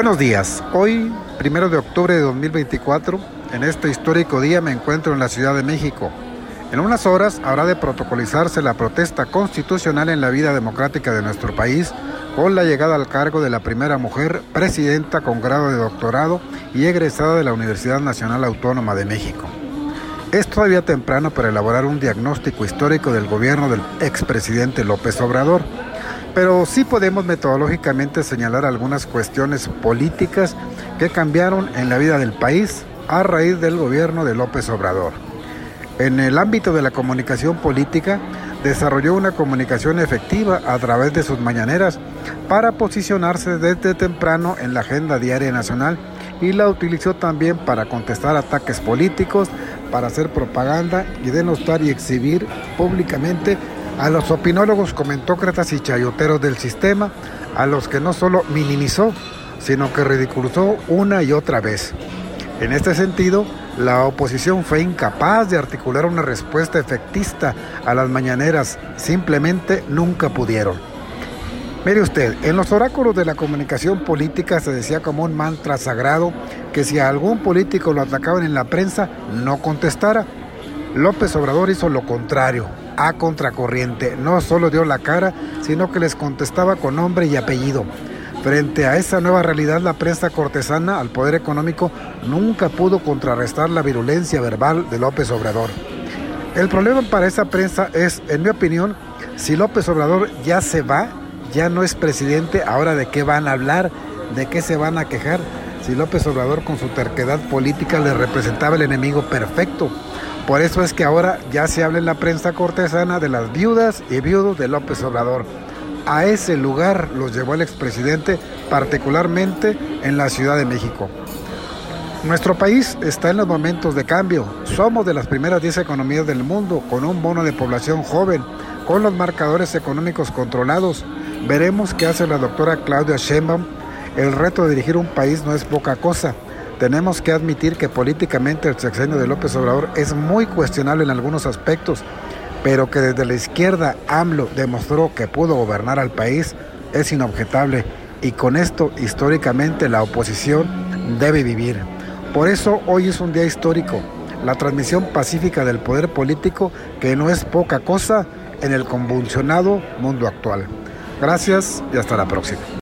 Buenos días, hoy, 1 de octubre de 2024, en este histórico día me encuentro en la Ciudad de México. En unas horas habrá de protocolizarse la protesta constitucional en la vida democrática de nuestro país, con la llegada al cargo de la primera mujer presidenta con grado de doctorado y egresada de la Universidad Nacional Autónoma de México. Es todavía temprano para elaborar un diagnóstico histórico del gobierno del expresidente López Obrador, pero sí podemos metodológicamente señalar algunas cuestiones políticas que cambiaron en la vida del país a raíz del gobierno de López Obrador. En el ámbito de la comunicación política, desarrolló una comunicación efectiva a través de sus mañaneras para posicionarse desde temprano en la agenda diaria nacional y la utilizó también para contestar ataques políticos, para hacer propaganda y denostar y exhibir públicamente a los opinólogos, comentócratas y chayoteros del sistema, a los que no solo minimizó, sino que ridiculizó una y otra vez. En este sentido, la oposición fue incapaz de articular una respuesta efectista a las mañaneras, simplemente nunca pudieron. Mire usted, en los oráculos de la comunicación política se decía como un mantra sagrado que si a algún político lo atacaban en la prensa, no contestara. López Obrador hizo lo contrario, a contracorriente. No solo dio la cara, sino que les contestaba con nombre y apellido. Frente a esa nueva realidad, la prensa cortesana al poder económico nunca pudo contrarrestar la virulencia verbal de López Obrador. El problema para esa prensa es, en mi opinión, si López Obrador ya se va, ya no es presidente, ahora ¿de qué van a hablar? ¿De qué se van a quejar? Si López Obrador con su terquedad política le representaba el enemigo perfecto. Por eso es que ahora ya se habla en la prensa cortesana de las viudas y viudos de López Obrador. A ese lugar los llevó el expresidente, particularmente en la Ciudad de México. Nuestro país está en los momentos de cambio. Somos de las primeras 10 economías del mundo, con un bono de población joven, con los marcadores económicos controlados. Veremos qué hace la doctora Claudia Sheinbaum. El reto de dirigir un país no es poca cosa. Tenemos que admitir que políticamente el sexenio de López Obrador es muy cuestionable en algunos aspectos, pero que desde la izquierda AMLO demostró que pudo gobernar al país es inobjetable, y con esto históricamente la oposición debe vivir. Por eso hoy es un día histórico, la transmisión pacífica del poder político, que no es poca cosa en el convulsionado mundo actual. Gracias y hasta la próxima.